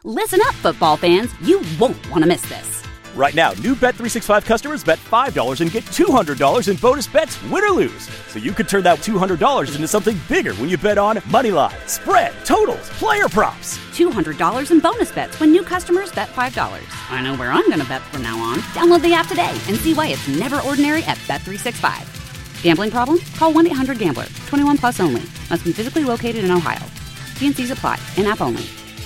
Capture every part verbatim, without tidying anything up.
Listen up, football fans. You won't want to miss this. Right now, new Bet three sixty-five customers bet five dollars and get two hundred dollars in bonus bets, win or lose. So you could turn that two hundred dollars into something bigger when you bet on money line, spread, totals, player props. two hundred dollars in bonus bets when new customers bet five dollars. I know where I'm going to bet from now on. Download the app today and see why it's never ordinary at Bet three sixty-five. Gambling problem? Call one eight hundred gambler. twenty-one plus only. Must be physically located in Ohio. T and C's apply. In-app only.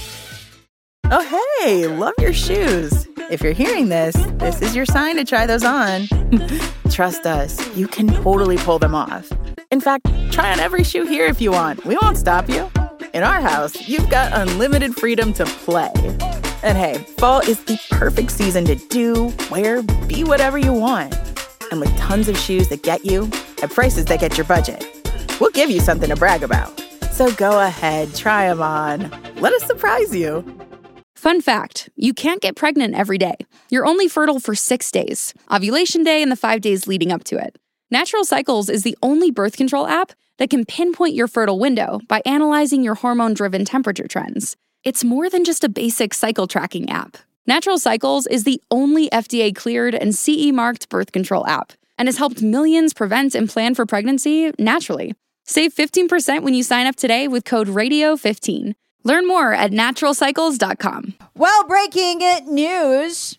Oh, hey, love your shoes. If you're hearing this, this is your sign to try those on. Trust us, you can totally pull them off. In fact, try on every shoe here if you want. We won't stop you. In our house, you've got unlimited freedom to play. And hey, fall is the perfect season to do, wear, be whatever you want. And with tons of shoes that get you at prices that get your budget, we'll give you something to brag about. So go ahead, try them on. Let us surprise you. Fun fact, you can't get pregnant every day. You're only fertile for six days, ovulation day and the five days leading up to it. Natural Cycles is the only birth control app that can pinpoint your fertile window by analyzing your hormone-driven temperature trends. It's more than just a basic cycle tracking app. Natural Cycles is the only F D A-cleared and C E-marked birth control app and has helped millions prevent and plan for pregnancy naturally. Save fifteen percent when you sign up today with code radio fifteen. Learn more at natural cycles dot com. Well, breaking news.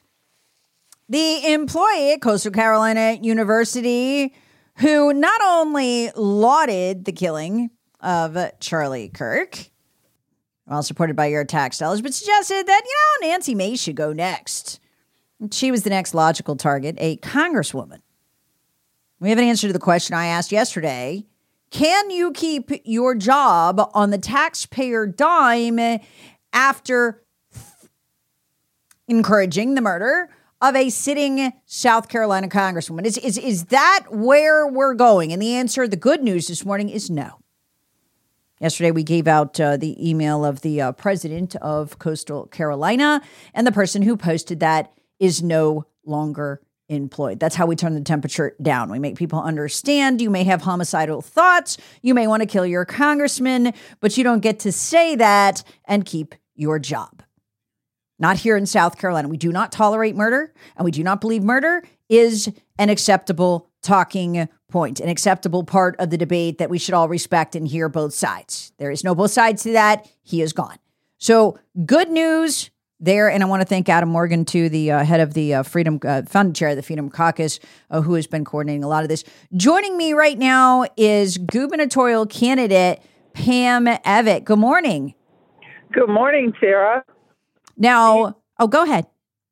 The employee at Coastal Carolina University who not only lauded the killing of Charlie Kirk, well supported by your tax dollars, but suggested that, you know, Nancy Mace should go next. She was the next logical target, a congresswoman. We have an answer to the question I asked yesterday. Can you keep your job on the taxpayer dime after encouraging the murder of a sitting South Carolina congresswoman? Is, is, is that where we're going? And the answer, the good news this morning is no. Yesterday, we gave out uh, the email of the uh, president of Coastal Carolina, and the person who posted that is no longer employed. That's how we turn the temperature down. We make people understand you may have homicidal thoughts. You may want to kill your congressman, but you don't get to say that and keep your job. Not here in South Carolina. We do not tolerate murder, and we do not believe murder is an acceptable talking point, an acceptable part of the debate that we should all respect and hear both sides. There is no both sides to that. He is gone. So good news there, and I want to thank Adam Morgan, too, the uh, head of the uh, Freedom, uh, founding chair of the Freedom Caucus, uh, who has been coordinating a lot of this. Joining me right now is gubernatorial candidate Pam Evatt. Good morning. Good morning, Tara. Now, oh, go ahead.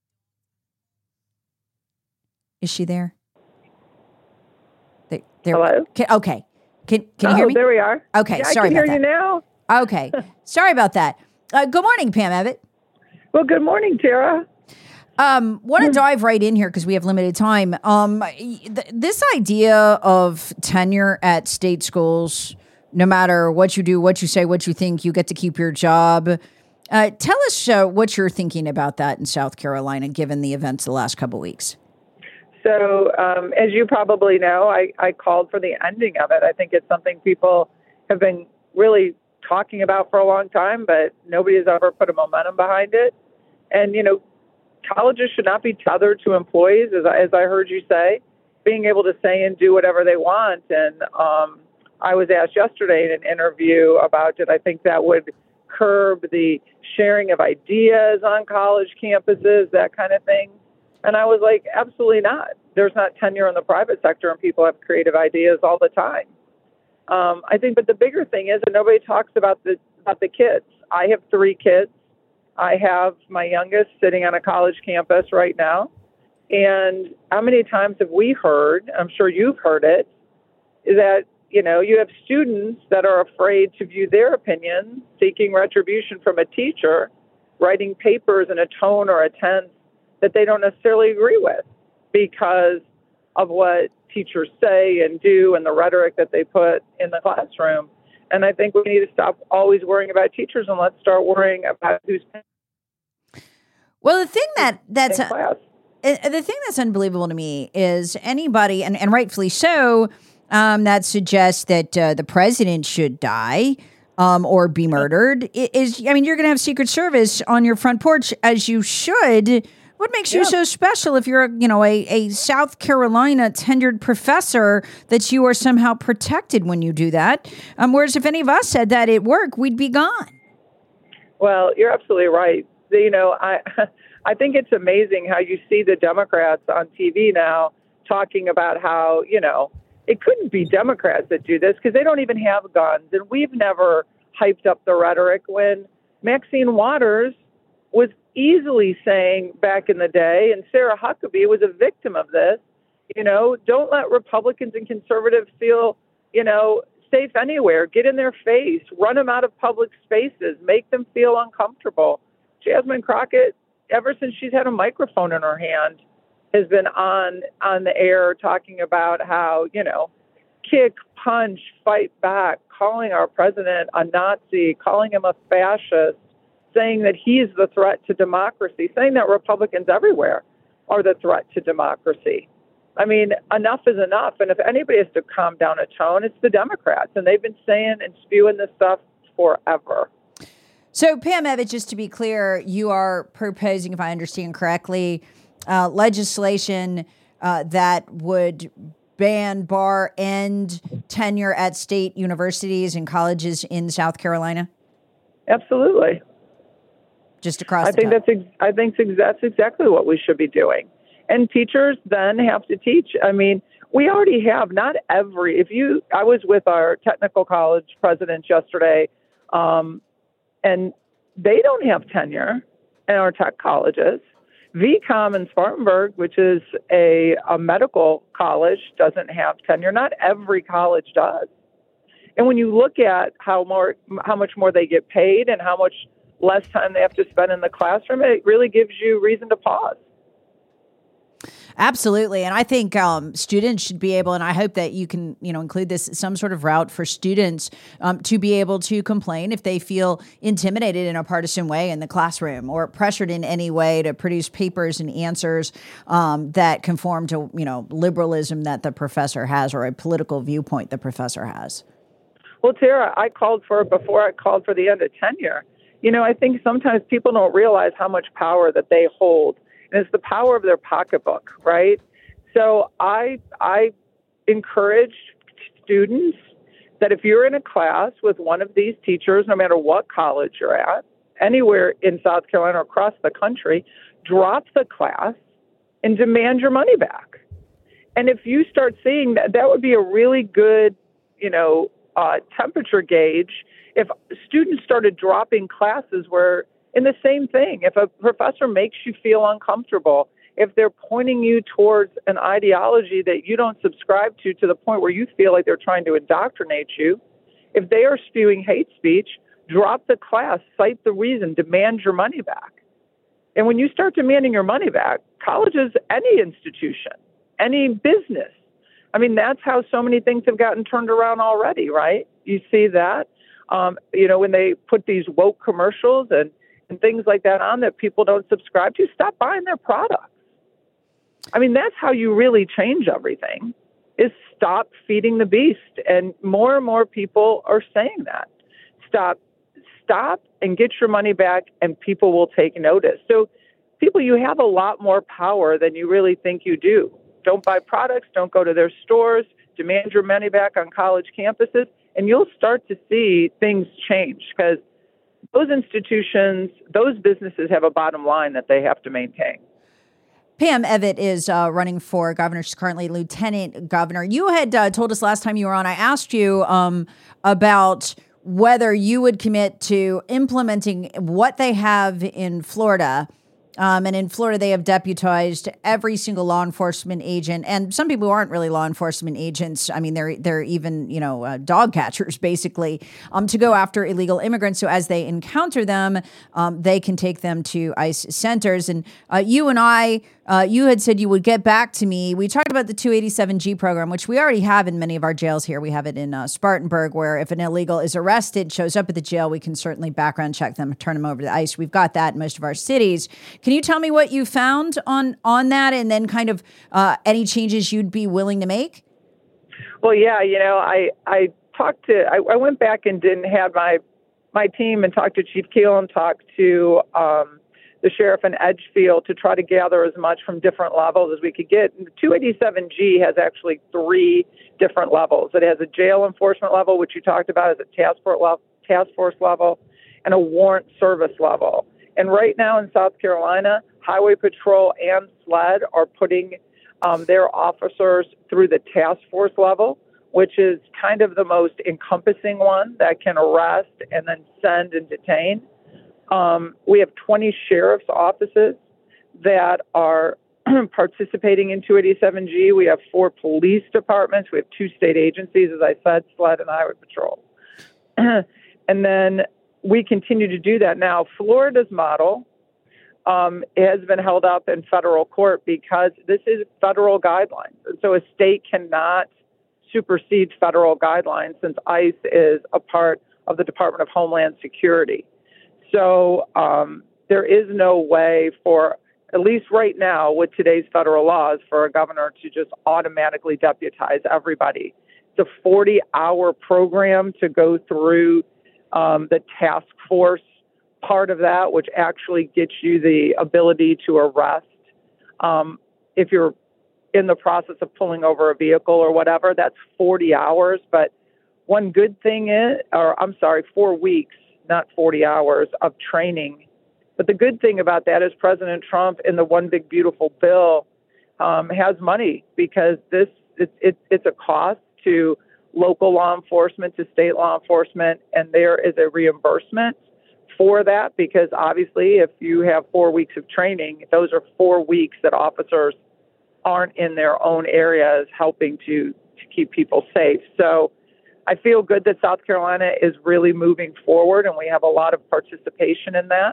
Is she there? They, Hello? Can, okay. Can, can you oh, hear me? There we are. Okay, yeah, sorry I can about hear that. you now. Okay, sorry about that. Uh, good morning, Pam Evatt. Well, good morning, Tara. Um, want to dive right in here because we have limited time. Um, th- this idea of tenure at state schools, no matter what you do, what you say, what you think, you get to keep your job. Uh, tell us uh, what you're thinking about that in South Carolina, given the events the last couple of weeks. So, um, as you probably know, I, I called for the ending of it. I think it's something people have been really talking about for a long time, but nobody has ever put a momentum behind it. And, you know, colleges should not be tethered to employees, as I, as I heard you say, being able to say and do whatever they want. And um, I was asked yesterday in an interview about it. I think that would curb the sharing of ideas on college campuses, that kind of thing. And I was like, absolutely not. There's not tenure in the private sector, and people have creative ideas all the time. Um, I think, but the bigger thing is that nobody talks about the about the kids. I have three kids. I have my youngest sitting on a college campus right now. And how many times have we heard, I'm sure you've heard it, is that, you know, you have students that are afraid to view their opinion, seeking retribution from a teacher, writing papers in a tone or a tense that they don't necessarily agree with because of what teachers say and do and the rhetoric that they put in the classroom. And I think we need to stop always worrying about teachers and let's start worrying about who's well, the thing that that's in class. Uh, the thing that's unbelievable to me is anybody, and, and rightfully so, um, that suggests that uh, the president should die. um, or be murdered. It is I mean, you're going to have Secret Service on your front porch, as you should. What makes you Yeah. so special if you're, you know, a, a South Carolina tenured professor that you are somehow protected when you do that? Um, whereas if any of us said that at work, we'd be gone. Well, you're absolutely right. You know, I I think it's amazing how you see the Democrats on T V now talking about how, you know, it couldn't be Democrats that do this because they don't even have guns. And we've never hyped up the rhetoric when Maxine Waters was easily saying back in the day, and Sarah Huckabee was a victim of this, you know, don't let Republicans and conservatives feel, you know, safe anywhere. Get in their face, run them out of public spaces, make them feel uncomfortable. Jasmine Crockett, ever since she's had a microphone in her hand, has been on on the air talking about how, you know, kick, punch, fight back, calling our president a Nazi, calling him a fascist, saying that he is the threat to democracy, saying that Republicans everywhere are the threat to democracy. I mean, enough is enough. And if anybody has to calm down a tone, it's the Democrats. And they've been saying and spewing this stuff forever. So, Pam Evitt, just to be clear, you are proposing, if I understand correctly, uh, legislation uh, that would ban, bar, end tenure at state universities and colleges in South Carolina? Absolutely. Just across I the think top. that's ex- I think that's exactly what we should be doing. And teachers then have to teach. I mean, we already have not every. If you, I was with our technical college presidents yesterday, um, and they don't have tenure in our tech colleges. V COM in Spartanburg, which is a, a medical college, doesn't have tenure. Not every college does. And when you look at how more, how much more they get paid and how much less time they have to spend in the classroom, it really gives you reason to pause. Absolutely. And I think um, students should be able, and I hope that you can, you know, include this some sort of route for students um, to be able to complain if they feel intimidated in a partisan way in the classroom or pressured in any way to produce papers and answers um, that conform to, you know, liberalism that the professor has or a political viewpoint the professor has. Well, Tara, I called for it before I called for the end of tenure. You know, I think sometimes people don't realize how much power that they hold. And it's the power of their pocketbook, right? So I I encourage students that if you're in a class with one of these teachers, no matter what college you're at, anywhere in South Carolina or across the country, drop the class and demand your money back. And if you start seeing that, that would be a really good, you know, uh, temperature gauge if students started dropping classes where in the same thing, if a professor makes you feel uncomfortable, if they're pointing you towards an ideology that you don't subscribe to to the point where you feel like they're trying to indoctrinate you, if they are spewing hate speech, drop the class, cite the reason, demand your money back. And when you start demanding your money back, colleges, any institution, any business, I mean, that's how so many things have gotten turned around already, right? You see that, um, you know, when they put these woke commercials and and things like that on that people don't subscribe to, stop buying their products. I mean, that's how you really change everything, is stop feeding the beast. And more and more people are saying that. Stop, stop and get your money back and people will take notice. So people, you have a lot more power than you really think you do. Don't buy products, don't go to their stores, demand your money back on college campuses, and you'll start to see things change because those institutions, those businesses have a bottom line that they have to maintain. Pam Evitt is uh, running for governor. She's currently lieutenant governor. You had uh, told us last time you were on, I asked you um, about whether you would commit to implementing what they have in Florida. Um, and in Florida, they have deputized every single law enforcement agent, and some people who aren't really law enforcement agents. I mean, they're they're even you know uh, dog catchers, basically, um, to go after illegal immigrants. So as they encounter them, um, they can take them to ICE centers. And uh, you and I, uh, you had said you would get back to me. We talked about the two eighty-seven G program, which we already have in many of our jails here. We have it in uh, Spartanburg, where if an illegal is arrested, shows up at the jail, we can certainly background check them, turn them over to ICE. We've got that in most of our cities. Can you tell me what you found on, on that and then kind of uh, any changes you'd be willing to make? Well, yeah, you know, I, I talked to, I, I went back and didn't have my my team and talked to Chief Keel and talked to um, the sheriff in Edgefield to try to gather as much from different levels as we could get. And the two eighty-seven G has actually three different levels. It has a jail enforcement level, which you talked about as a task force level, task force level, and a warrant service level. And right now in South Carolina, Highway Patrol and SLED are putting um, their officers through the task force level, which is kind of the most encompassing one that can arrest and then send and detain. Um, we have twenty sheriff's offices that are participating in two eighty-seven G. We have four police departments. We have two state agencies, as I said, SLED and Highway Patrol. And then we continue to do that. Now, Florida's model um, has been held up in federal court because this is federal guidelines. And so a state cannot supersede federal guidelines since ICE is a part of the Department of Homeland Security. So um, there is no way for, at least right now with today's federal laws, for a governor to just automatically deputize everybody. It's a forty-hour program to go through um, the task force part of that, which actually gets you the ability to arrest. Um, if you're in the process of pulling over a vehicle or whatever, that's forty hours. But one good thing is, or I'm sorry, four weeks, not forty hours of training. But the good thing about that is President Trump in the One Big Beautiful Bill um, has money because this it's, it's, it's a cost to local law enforcement, to state law enforcement, and there is a reimbursement for that because obviously if you have four weeks of training, those are four weeks that officers aren't in their own areas helping to, to keep people safe. So I feel good that South Carolina is really moving forward, and we have a lot of participation in that.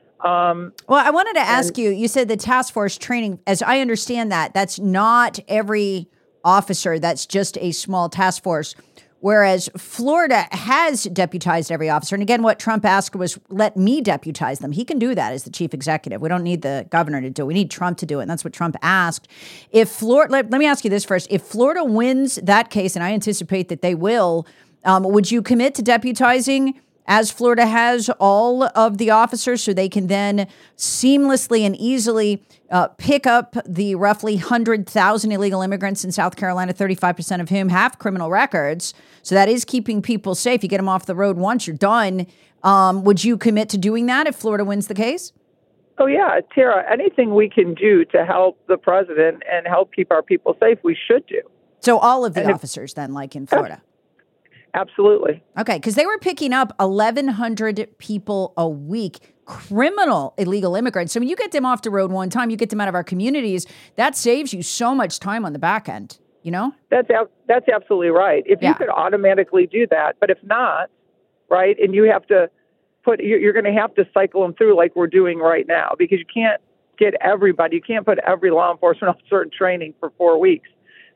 Um, well, I wanted to ask and, you, you said the task force training, as I understand that, that's not every officer, that's just a small task force, whereas Florida has deputized every officer. And again, what Trump asked was, let me deputize them. He can do that as the chief executive. We don't need the governor to do it. We need Trump to do it. And that's what Trump asked. If Florida, let, let me ask you this first. If Florida wins that case, and I anticipate that they will, um, would you commit to deputizing as Florida has all of the officers so they can then seamlessly and easily uh, pick up the roughly one hundred thousand illegal immigrants in South Carolina, thirty-five percent of whom have criminal records. So that is keeping people safe. You get them off the road once, you're done. Um, would you commit to doing that if Florida wins the case? Oh, yeah, Tara, anything we can do to help the president and help keep our people safe, we should do. So all of the and officers if, then, like in Florida? Absolutely. Okay, because they were picking up eleven hundred people a week, criminal illegal immigrants. So when you get them off the road one time, you get them out of our communities, that saves you so much time on the back end, you know? That's that's absolutely right. If yeah. you could automatically do that, but if not, right, and you have to put, you're going to have to cycle them through like we're doing right now because you can't get everybody, you can't put every law enforcement officer in training for four weeks.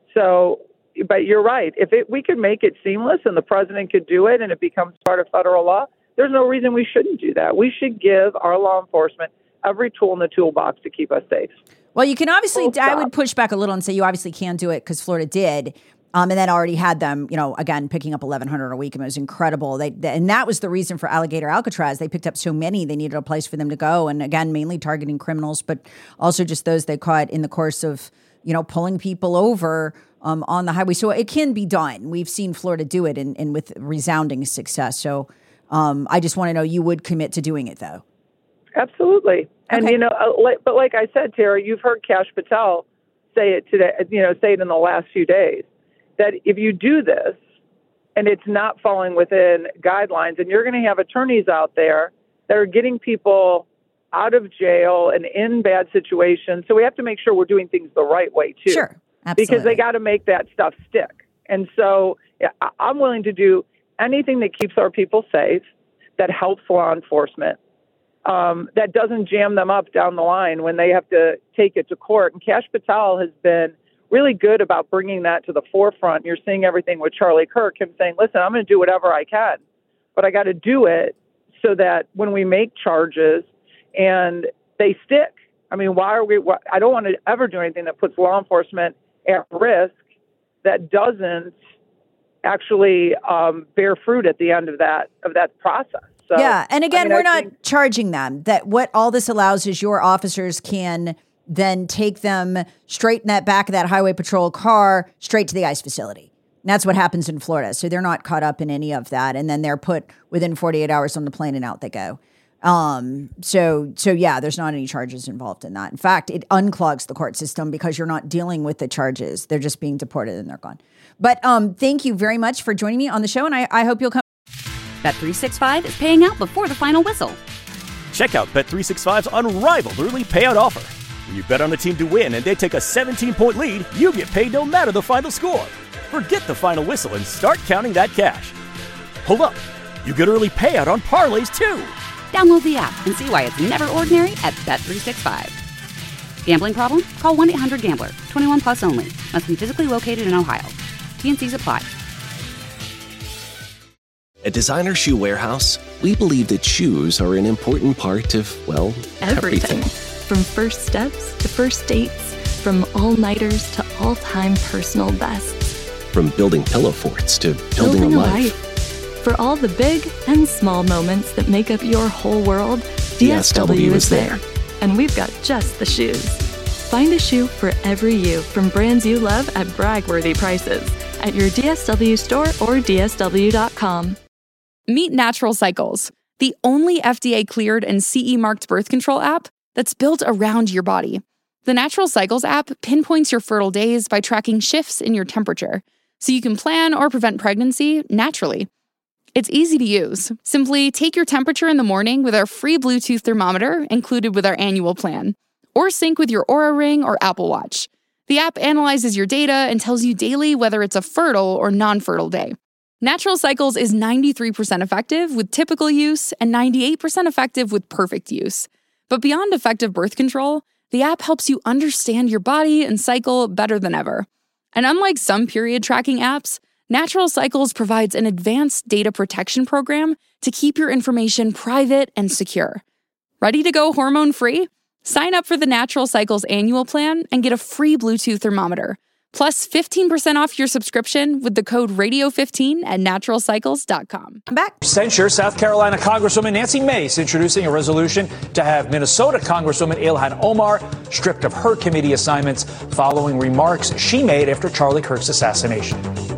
So, but you're right. If it, we could make it seamless and the president could do it and it becomes part of federal law, there's no reason we shouldn't do that. We should give our law enforcement every tool in the toolbox to keep us safe. Well, you can obviously, Full I stop. would push back a little and say you obviously can do it because Florida did. Um, and then already had them, you know, again, picking up eleven hundred a week. And it was incredible. They, they And that was the reason for Alligator Alcatraz. They picked up so many, they needed a place for them to go. And again, mainly targeting criminals, but also just those they caught in the course of, you know, pulling people over um, on the highway. So it can be done. We've seen Florida do it and, and with resounding success. So um, I just want to know you would commit to doing it, though. Absolutely. And, okay. you know, uh, like, but like I said, Tara, you've heard Kash Patel say it today, you know, say it in the last few days, that if you do this and it's not falling within guidelines, and you're going to have attorneys out there that are getting people out of jail and in bad situations. So we have to make sure we're doing things the right way, too. Sure. Absolutely. Because they got to make that stuff stick. And so yeah, I'm willing to do anything that keeps our people safe, that helps law enforcement, um, that doesn't jam them up down the line when they have to take it to court. And Kash Patel has been really good about bringing that to the forefront. You're seeing everything with Charlie Kirk, him saying, listen, I'm going to do whatever I can, but I got to do it so that when we make charges and they stick. I mean, why are we, why, I don't want to ever do anything that puts law enforcement at risk that doesn't actually um, bear fruit at the end of that of that process. So yeah, and again, I mean, we're I not think- charging them. That what all this allows is your officers can then take them straight in that back of that highway patrol car straight to the ICE facility. And that's what happens in Florida. So they're not caught up in any of that, and then they're put within forty-eight hours on the plane and out they go. Um, so, so yeah, there's not any charges involved in that. In fact, it unclogs the court system because you're not dealing with the charges. They're just being deported and they're gone. But um, thank you very much for joining me on the show, and I, I hope you'll come. Bet three sixty-five is paying out before the final whistle. Check out Bet three sixty-five's unrivaled early payout offer. When you bet on a team to win and they take a seventeen-point lead, you get paid no matter the final score. Forget the final whistle and start counting that cash. Hold up. You get early payout on parlays, too. Download the app and see why it's never ordinary at Bet three sixty-five. Gambling problem? Call one eight hundred gambler. twenty-one plus only. Must be physically located in Ohio. T N Cs apply. At Designer Shoe Warehouse, we believe that shoes are an important part of, well, everything. everything. From first steps to first dates, from all-nighters to all-time personal bests. From building pillow forts to building, Building a a life. life. For all the big and small moments that make up your whole world, D S W is there. And we've got just the shoes. Find a shoe for every you from brands you love at brag-worthy prices at your D S W store or D S W dot com. Meet Natural Cycles, the only F D A-cleared and C E-marked birth control app that's built around your body. The Natural Cycles app pinpoints your fertile days by tracking shifts in your temperature, so you can plan or prevent pregnancy naturally. It's easy to use. Simply take your temperature in the morning with our free Bluetooth thermometer included with our annual plan, or sync with your Oura Ring or Apple Watch. The app analyzes your data and tells you daily whether it's a fertile or non-fertile day. Natural Cycles is ninety-three percent effective with typical use and ninety-eight percent effective with perfect use. But beyond effective birth control, the app helps you understand your body and cycle better than ever. And unlike some period tracking apps, Natural Cycles provides an advanced data protection program to keep your information private and secure. Ready to go hormone-free? Sign up for the Natural Cycles annual plan and get a free Bluetooth thermometer, plus fifteen percent off your subscription with the code radio fifteen at natural cycles dot com. I'm back. Censure South Carolina Congresswoman Nancy Mace introducing a resolution to have Minnesota Congresswoman Ilhan Omar stripped of her committee assignments following remarks she made after Charlie Kirk's assassination.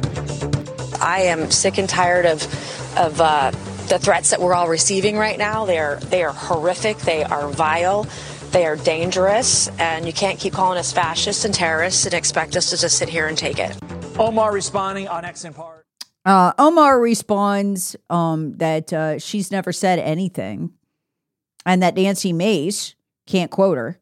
I am sick and tired of of uh, the threats that we're all receiving right now. They are they are horrific. They are vile. They are dangerous. And you can't keep calling us fascists and terrorists and expect us to just sit here and take it. Omar responding on X in part. Uh, Omar responds um, that uh, she's never said anything and that Nancy Mace can't quote her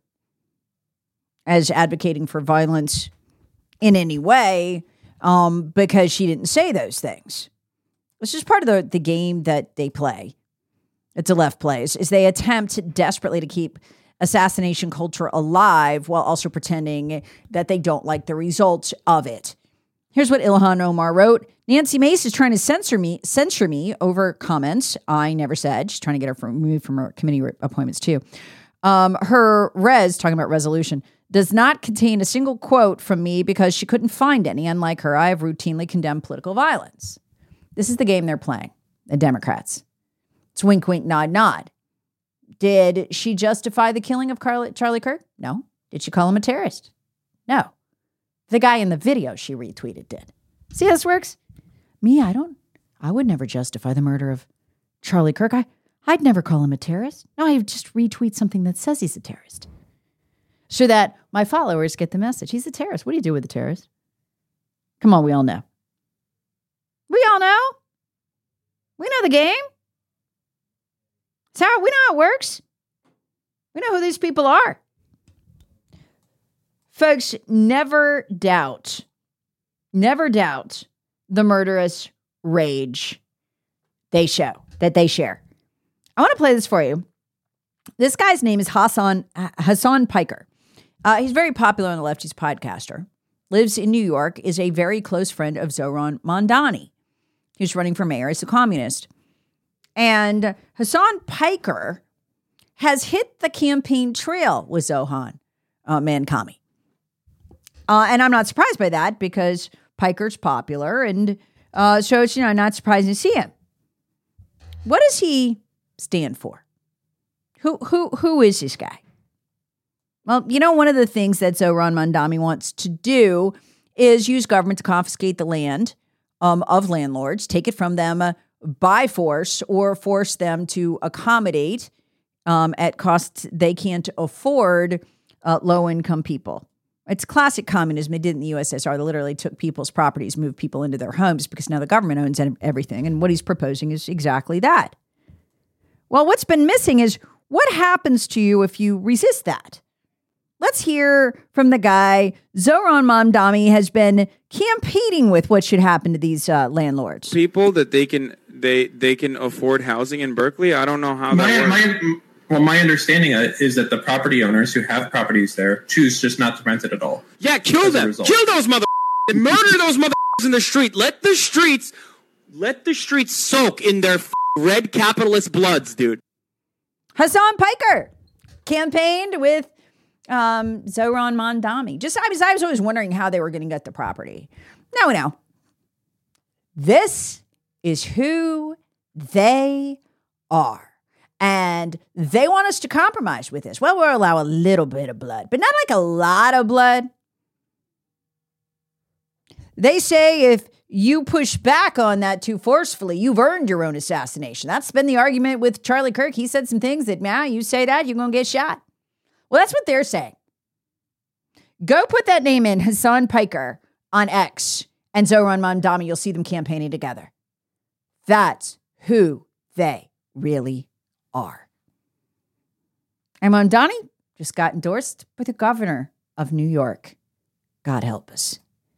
as advocating for violence in any way. Um, because she didn't say those things. It's just part of the, the game that they play. It's a left plays, is they attempt desperately to keep assassination culture alive while also pretending that they don't like the results of it. Here's what Ilhan Omar wrote. Nancy Mace is trying to censor me, censure me over comments I never said. She's trying to get her from, removed from her committee appointments too. Um, her res, talking about resolution, does not contain a single quote from me because she couldn't find any. Unlike her, I have routinely condemned political violence. This is the game they're playing, the Democrats. It's wink, wink, nod, nod. Did she justify the killing of Carly, Charlie Kirk? No. Did she call him a terrorist? No. The guy in the video she retweeted did. See how this works? Me, I don't, I would never justify the murder of Charlie Kirk. I, I'd never call him a terrorist. No, I would just retweet something that says he's a terrorist. So that my followers get the message. He's a terrorist. What do you do with a terrorist? Come on, we all know. We all know. We know the game. It's how we know how it works. We know who these people are. Folks, never doubt, never doubt the murderous rage they show, that they share. I want to play this for you. This guy's name is Hassan, Hassan Piker. Uh, he's very popular on the left. He's a podcaster. Lives in New York, is a very close friend of Zohran Mamdani, who's running for mayor as a communist. And Hassan Piker has hit the campaign trail with Zohran uh, Mamdani. Uh, and I'm not surprised by that because Piker's popular. And uh, so it's, you know, not surprising to see him. What does he stand for? Who who who is this guy? Well, you know, one of the things that Zohran Mamdani wants to do is use government to confiscate the land um, of landlords, take it from them uh, by force, or force them to accommodate um, at costs they can't afford uh, low-income people. It's classic communism. They did in the U S S R. They literally took people's properties, moved people into their homes because now the government owns everything. And what he's proposing is exactly that. Well, what's been missing is what happens to you if you resist that? Let's hear from the guy Zohran Mamdani has been campaigning with what should happen to these uh, landlords. People that they can they they can afford housing in Berkeley. I don't know how my, that works. My, well, my understanding is that the property owners who have properties there choose just not to rent it at all. Yeah, kill them. Kill those mother and murder those mother in the street. Let the streets let the streets soak in their red capitalist bloods, dude. Hasan Piker campaigned with um, Zohran Mamdani. Just I was I was always wondering how they were going to get the property. Now we know. This is who they are. And they want us to compromise with this. Well, we'll allow a little bit of blood, but not like a lot of blood. They say if you push back on that too forcefully, you've earned your own assassination. That's been the argument with Charlie Kirk. He said some things that, man, you say that, you're going to get shot. Well, that's what they're saying. Go put that name in, Hasan Piker, on X, and Zohran Mamdani. You'll see them campaigning together. That's who they really are. And Mamdani just got endorsed by the governor of New York. God help us.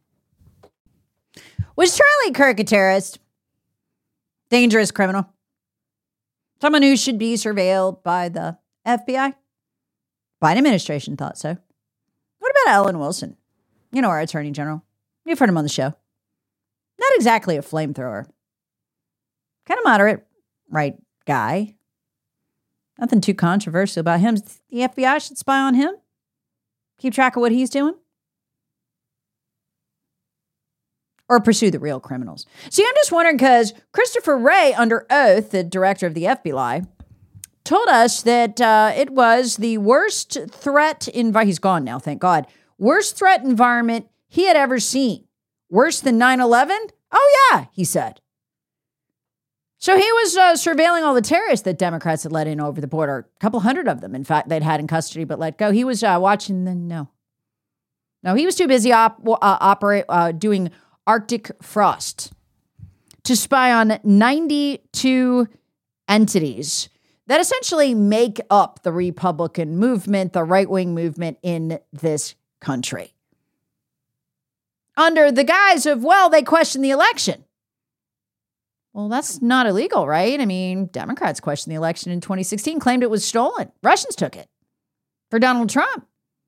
Was Charlie Kirk a terrorist? Dangerous criminal? Someone who should be surveilled by the F B I? Biden administration thought so. What about Alan Wilson? You know, our attorney general. You've heard him on the show. Not exactly a flamethrower. Kind of moderate right guy. Nothing too controversial about him. The F B I should spy on him. Keep track of what he's doing. Or pursue the real criminals. See, I'm just wondering because Christopher Wray, under oath, the director of the F B I, told us that uh, it was the worst threat environment. He's gone now, thank God. Worst threat environment he had ever seen. Worse than nine eleven? Oh, yeah, he said. So he was uh, surveilling all the terrorists that Democrats had let in over the border. A couple hundred of them, in fact, they'd had in custody but let go. He was uh, watching the, no. No, he was too busy op- uh, operate uh, doing Arctic frost to spy on ninety-two entities that essentially make up the Republican movement, the right-wing movement in this country. Under the guise of, well, they questioned the election. Well, that's not illegal, right? I mean, Democrats questioned the election in twenty sixteen, claimed it was stolen. Russians took it for Donald Trump.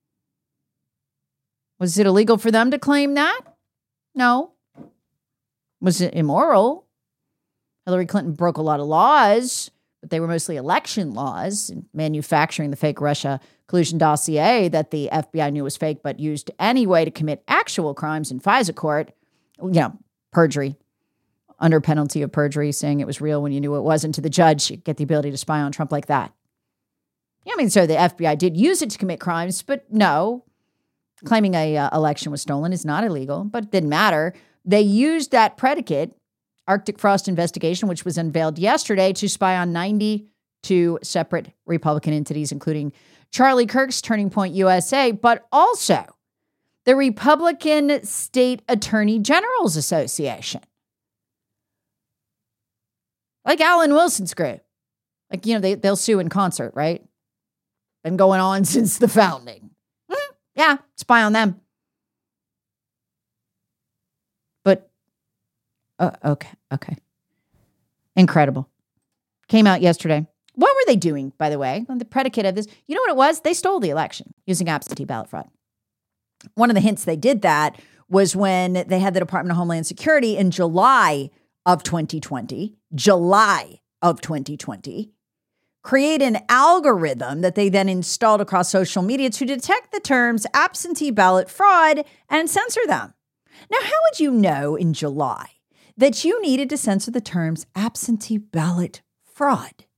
Was it illegal for them to claim that? No. Was it immoral? Hillary Clinton broke a lot of laws, but they were mostly election laws, manufacturing the fake Russia collusion dossier that the F B I knew was fake, but used anyway to commit actual crimes in FISA court. You know, perjury, under penalty of perjury, saying it was real when you knew it wasn't to the judge. You get the ability to spy on Trump like that. Yeah, I mean, so the F B I did use it to commit crimes, but no. Claiming a uh, election was stolen is not illegal, but it didn't matter. They used that predicate, Arctic frost investigation, which was unveiled yesterday, to spy on ninety-two separate Republican entities, including Charlie Kirk's Turning Point U S A, but also the Republican State Attorney Generals Association. Like Alan Wilson's group. Like, you know, they, they'll sue in concert, right? Been going on since the founding. Yeah, spy on them. But, uh, okay, okay. Incredible. Came out yesterday. What were they doing, by the way? On the predicate of this, you know what it was? They stole the election using absentee ballot fraud. One of the hints they did that was when they had the Department of Homeland Security in July of twenty twenty, July of twenty twenty, create an algorithm that they then installed across social media to detect the terms absentee ballot fraud and censor them. Now, how would you know in July that you needed to censor the terms absentee ballot fraud?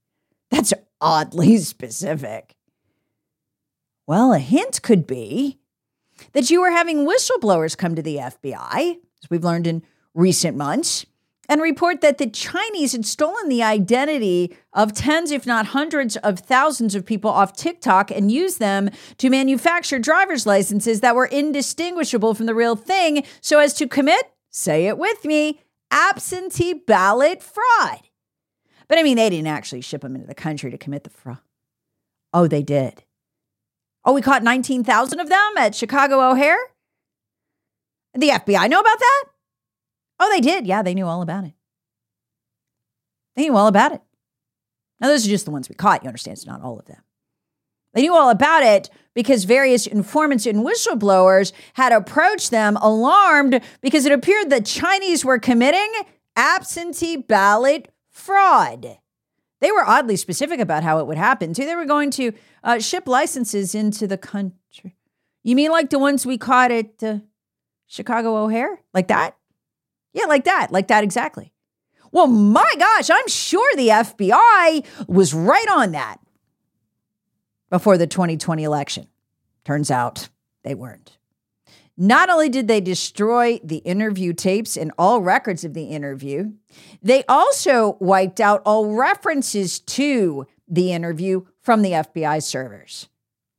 That's oddly specific. Well, a hint could be that you were having whistleblowers come to the F B I, as we've learned in recent months, and report that the Chinese had stolen the identity of tens, if not hundreds of thousands of people off TikTok and used them to manufacture driver's licenses that were indistinguishable from the real thing so as to commit, say it with me, absentee ballot fraud. But I mean, they didn't actually ship them into the country to commit the fraud. Oh, they did. Oh, we caught nineteen thousand of them at Chicago O'Hare? The F B I know about that? Oh, they did. Yeah, they knew all about it. They knew all about it. Now, those are just the ones we caught. You understand? It's not all of them. They knew all about it because various informants and whistleblowers had approached them alarmed because it appeared the Chinese were committing absentee ballot fraud. They were oddly specific about how it would happen, too. They were going to uh, ship licenses into the country. You mean like the ones we caught at uh, Chicago O'Hare? Like that? Yeah, like that. Like that exactly. Well, my gosh, I'm sure the F B I was right on that before the twenty twenty election. Turns out they weren't. Not only did they destroy the interview tapes and all records of the interview, they also wiped out all references to the interview from the F B I servers.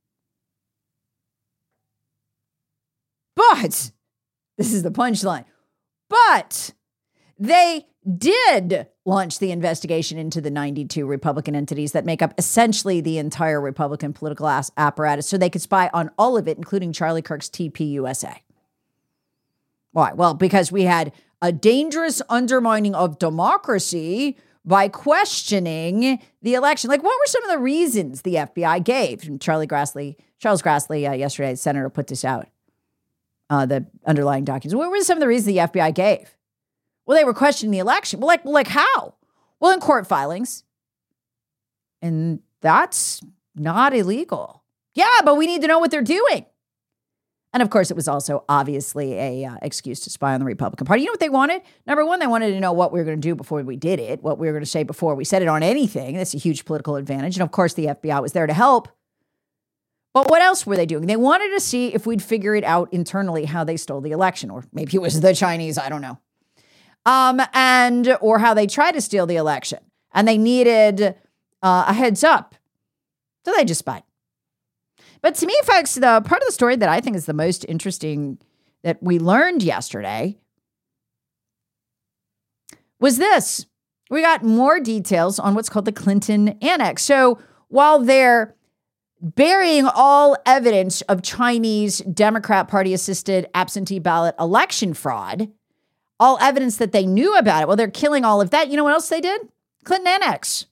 But, this is the punchline, but they did launch the investigation into the ninety-two Republican entities that make up essentially the entire Republican political apparatus so they could spy on all of it, including Charlie Kirk's T P U S A. Why? Well, because we had a dangerous undermining of democracy by questioning the election. Like, what were some of the reasons the F B I gave? And Charlie Grassley, Charles Grassley, uh, yesterday, Senator, put this out, uh, the underlying documents. What were some of the reasons the F B I gave? Well, they were questioning the election. Well, like, well, like how? Well, in court filings. And that's not illegal. Yeah, but we need to know what they're doing. And of course, it was also obviously a uh, excuse to spy on the Republican Party. You know what they wanted? Number one, they wanted to know what we were going to do before we did it, what we were going to say before we said it on anything. That's a huge political advantage. And of course, the F B I was there to help. But what else were they doing? They wanted to see if we'd figure it out internally how they stole the election, or maybe it was the Chinese, I don't know. Um, and or how they tried to steal the election. And they needed uh, a heads up. So they just spied. But to me, folks, the part of the story that I think is the most interesting that we learned yesterday was this. We got more details on what's called the Clinton Annex. So while they're burying all evidence of Chinese Democrat Party-assisted absentee ballot election fraud, all evidence that they knew about it, well, they're killing all of that. You know what else they did? Clinton Annex.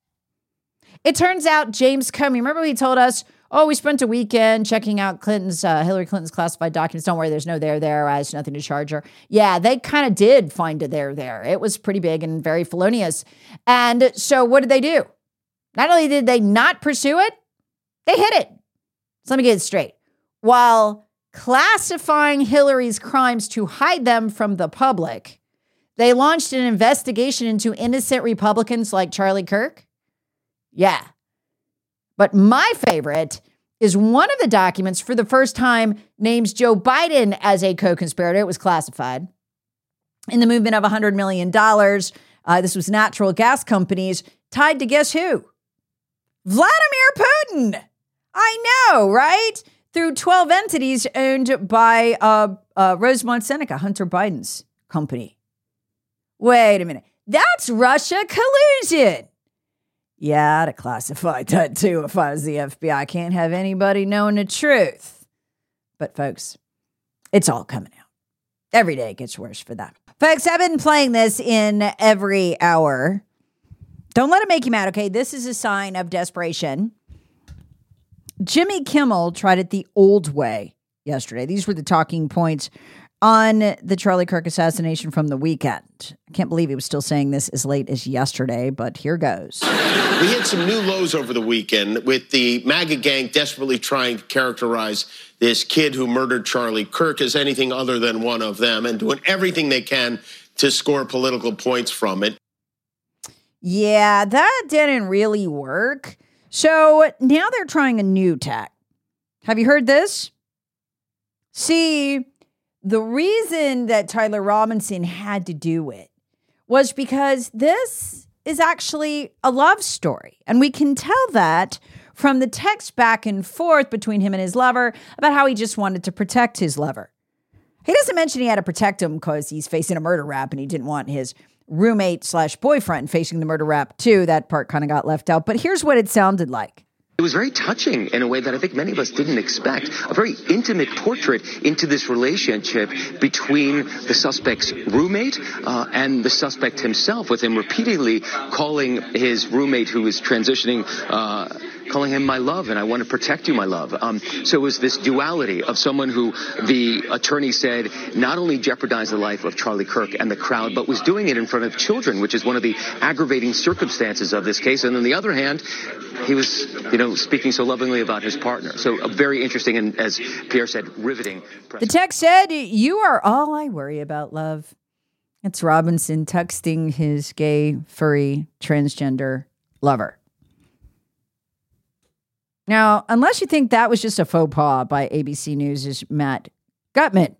It turns out James Comey, remember he told us, oh, we spent a weekend checking out Clinton's, uh, Hillary Clinton's classified documents. Don't worry, there's no there there. I has nothing to charge her. Yeah, they kind of did find a there there. It was pretty big and very felonious. And so what did they do? Not only did they not pursue it, they hid it. So let me get it straight. While classifying Hillary's crimes to hide them from the public, they launched an investigation into innocent Republicans like Charlie Kirk. Yeah. But my favorite is one of the documents for the first time names Joe Biden as a co-conspirator. It was classified in the movement of one hundred million dollars. Uh, this was natural gas companies tied to guess who? Vladimir Putin. I know, right? Through twelve entities owned by uh, uh, Rosemont Seneca, Hunter Biden's company. Wait a minute. That's Russia collusion. Yeah, I'd have classified that too if I was the F B I. I can't have anybody knowing the truth. But folks, it's all coming out. Every day it gets worse for them. Folks, I've been playing this in every hour. Don't let it make you mad, okay? This is a sign of desperation. Jimmy Kimmel tried it the old way yesterday. These were the talking points on the Charlie Kirk assassination from the weekend. I can't believe he was still saying this as late as yesterday, but here goes. We hit some new lows over the weekend with the MAGA gang desperately trying to characterize this kid who murdered Charlie Kirk as anything other than one of them and doing everything they can to score political points from it. Yeah, that didn't really work. So now they're trying a new tack. Have you heard this? See, the reason that Tyler Robinson had to do it was because this is actually a love story. And we can tell that from the text back and forth between him and his lover about how he just wanted to protect his lover. He doesn't mention he had to protect him because he's facing a murder rap and he didn't want his roommate slash boyfriend facing the murder rap too. That part kind of got left out. But here's what it sounded like. It was very touching in a way that I think many of us didn't expect. A very intimate portrait into this relationship between the suspect's roommate uh, and the suspect himself, with him repeatedly calling his roommate who was transitioning, uh, calling him my love, and I want to protect you, my love. Um, so it was this duality of someone who the attorney said not only jeopardized the life of Charlie Kirk and the crowd, but was doing it in front of children, which is one of the aggravating circumstances of this case. And on the other hand, he was, you know, speaking so lovingly about his partner. So a very interesting and, as Pierre said, riveting. The text said, "You are all I worry about, love." It's Robinson texting his gay, furry, transgender lover. Now, unless you think that was just a faux pas by A B C News' Matt Gutman,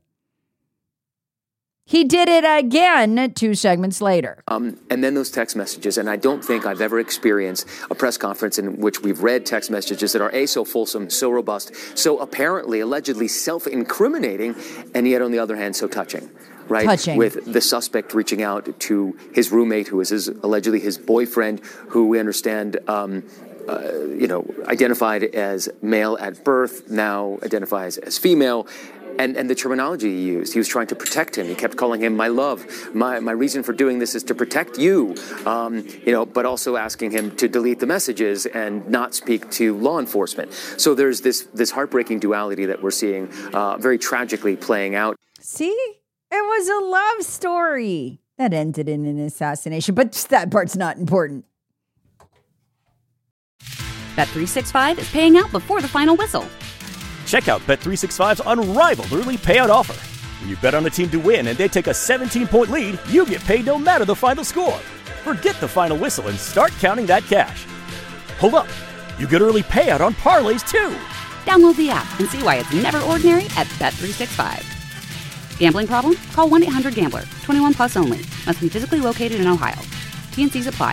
he did it again two segments later. Um, and then those text messages, and I don't think I've ever experienced a press conference in which we've read text messages that are A, so fulsome, so robust, so apparently, allegedly self-incriminating, and yet on the other hand, so touching. Right, touching. With the suspect reaching out to his roommate, who is his, allegedly his boyfriend, who we understand, um, uh, you know, identified as male at birth, now identifies as female. And, and the terminology he used, he was trying to protect him. He kept calling him my love. My my reason for doing this is to protect you, um, you know, but also asking him to delete the messages and not speak to law enforcement. So there's this this heartbreaking duality that we're seeing uh, very tragically playing out. See, it was a love story that ended in an assassination, but that part's not important. Bet three sixty-five is paying out before the final whistle. Check out Bet three sixty-five's unrivaled early payout offer. When you bet on a team to win and they take a seventeen-point lead, you get paid no matter the final score. Forget the final whistle and start counting that cash. Hold up. You get early payout on parlays, too. Download the app and see why it's never ordinary at Bet three sixty-five. Gambling problem? Call one eight hundred gambler. twenty-one plus only. Must be physically located in Ohio. T and C's apply.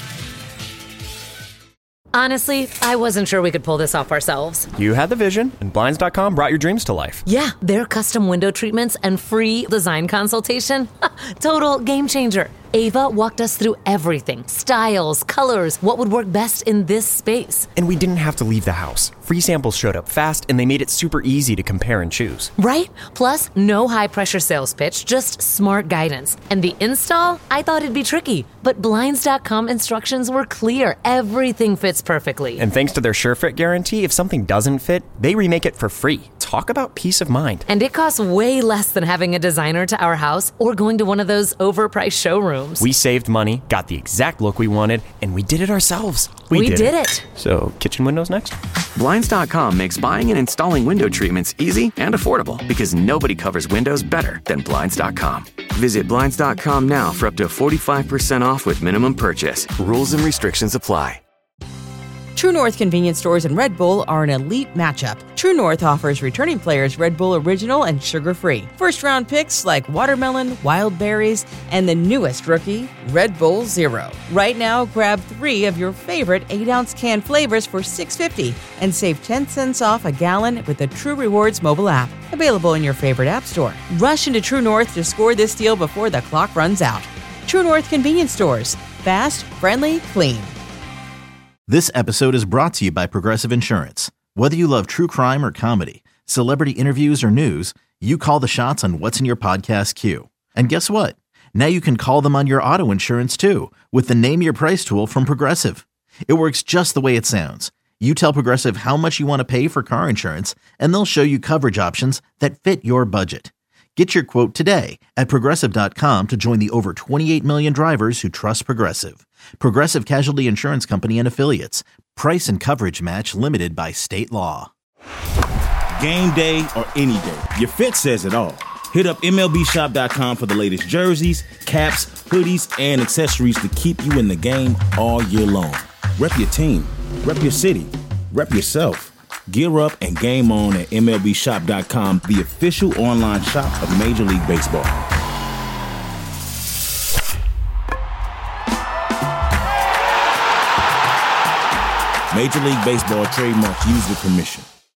Honestly, I wasn't sure we could pull this off ourselves. You had the vision, and Blinds dot com brought your dreams to life. Yeah, their custom window treatments and free design consultation. Total game changer. Ava walked us through everything. Styles, colors, what would work best in this space. And we didn't have to leave the house. Free samples showed up fast, and they made it super easy to compare and choose. Right? Plus, no high-pressure sales pitch, just smart guidance. And the install? I thought it'd be tricky, but Blinds dot com instructions were clear. Everything fits perfectly. And thanks to their SureFit guarantee, if something doesn't fit, they remake it for free. Talk about peace of mind. And it costs way less than having a designer to our house or going to one of those overpriced showrooms. We saved money, got the exact look we wanted, and we did it ourselves. We, we did, did it. it. So, kitchen windows next? Blinds dot com makes buying and installing window treatments easy and affordable because nobody covers windows better than Blinds dot com. Visit Blinds dot com now for up to forty-five percent off with minimum purchase. Rules and restrictions apply. True North convenience stores and Red Bull are an elite matchup. True North offers returning players Red Bull Original and sugar-free. First-round picks like watermelon, wild berries, and the newest rookie, Red Bull Zero. Right now, grab three of your favorite eight-ounce can flavors for six dollars and fifty cents and save ten cents off a gallon with the True Rewards mobile app. Available in your favorite app store. Rush into True North to score this deal before the clock runs out. True North convenience stores. Fast, friendly, clean. This episode is brought to you by Progressive Insurance. Whether you love true crime or comedy, celebrity interviews or news, you call the shots on what's in your podcast queue. And guess what? Now you can call them on your auto insurance too with the Name Your Price tool from Progressive. It works just the way it sounds. You tell Progressive how much you want to pay for car insurance, and they'll show you coverage options that fit your budget. Get your quote today at Progressive dot com to join the over twenty-eight million drivers who trust Progressive. Progressive Casualty Insurance Company and Affiliates. Price and coverage match limited by state law. Game day or any day, your fit says it all. Hit up M L B shop dot com for the latest jerseys, caps, hoodies, and accessories to keep you in the game all year long. Rep your team, rep your city, rep yourself. Gear up and game on at M L B shop dot com, the official online shop of Major League Baseball. Major League Baseball trademarks used with permission.